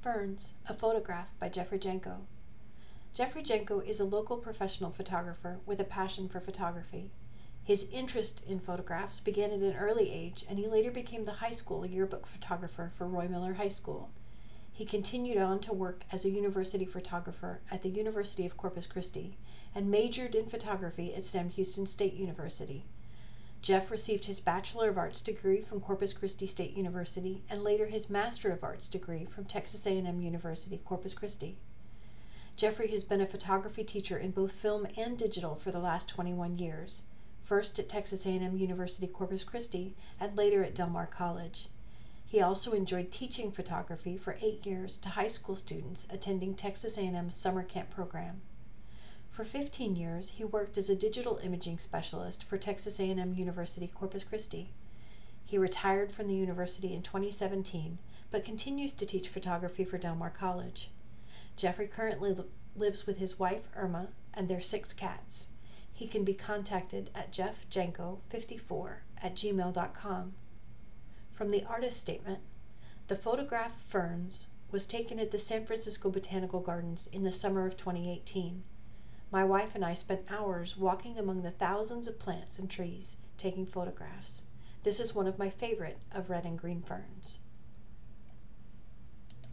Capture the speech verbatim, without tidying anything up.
Ferns, a photograph by Jeffrey Janko. Jeffrey Janko is a local professional photographer with a passion for photography. His interest in photographs began at an early age, and he later became the high school yearbook photographer for Roy Miller High School. He continued on to work as a university photographer at the University of Corpus Christi and majored in photography at Sam Houston State University. Jeff received his Bachelor of Arts degree from Corpus Christi State University and later his Master of Arts degree from Texas A and M University, Corpus Christi. Jeffrey has been a photography teacher in both film and digital for the last twenty-one years, first at Texas A and M University, Corpus Christi, and later at Del Mar College. He also enjoyed teaching photography for eight years to high school students attending Texas A and M's summer camp program. For fifteen years, he worked as a digital imaging specialist for Texas A and M University, Corpus Christi. He retired from the university in twenty seventeen, but continues to teach photography for Del Mar College. Jeffrey currently li- lives with his wife, Irma, and their six cats. He can be contacted at jeff janko fifty-four at gmail dot com. From the artist statement, the photograph Ferns was taken at the San Francisco Botanical Gardens in the summer of twenty eighteen. My wife and I spent hours walking among the thousands of plants and trees, taking photographs. This is one of my favorite of red and green ferns.